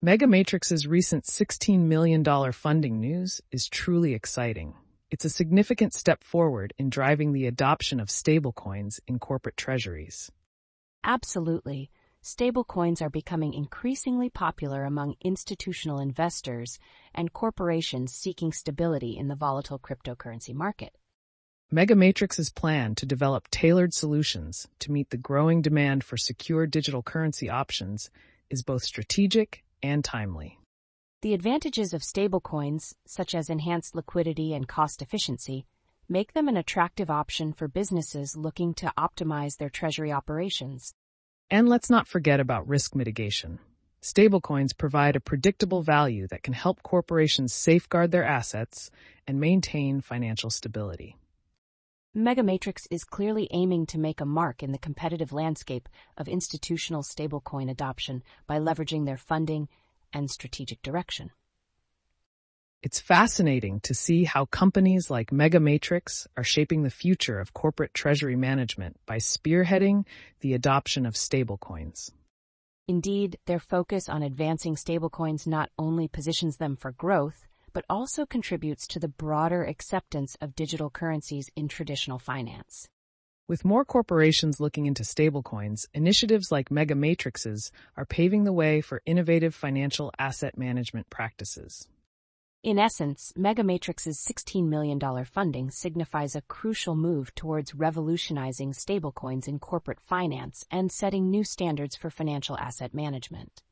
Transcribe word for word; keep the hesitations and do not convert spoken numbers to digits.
Megamatrix's recent sixteen million dollars funding news is truly exciting. It's a significant step forward in driving the adoption of stablecoins in corporate treasuries. Absolutely. Stablecoins are becoming increasingly popular among institutional investors and corporations seeking stability in the volatile cryptocurrency market. Megamatrix's plan to develop tailored solutions to meet the growing demand for secure digital currency options is both strategic and timely. The advantages of stablecoins, such as enhanced liquidity and cost efficiency, make them an attractive option for businesses looking to optimize their treasury operations. And let's not forget about risk mitigation. Stablecoins provide a predictable value that can help corporations safeguard their assets and maintain financial stability. Megamatrix is clearly aiming to make a mark in the competitive landscape of institutional stablecoin adoption by leveraging their funding and strategic direction. It's fascinating to see how companies like Megamatrix are shaping the future of corporate treasury management by spearheading the adoption of stablecoins. Indeed, their focus on advancing stablecoins not only positions them for growth, but also contributes to the broader acceptance of digital currencies in traditional finance. With more corporations looking into stablecoins, initiatives like Megamatrix's are paving the way for innovative financial asset management practices. In essence, Megamatrix's sixteen million dollars funding signifies a crucial move towards revolutionizing stablecoins in corporate finance and setting new standards for financial asset management.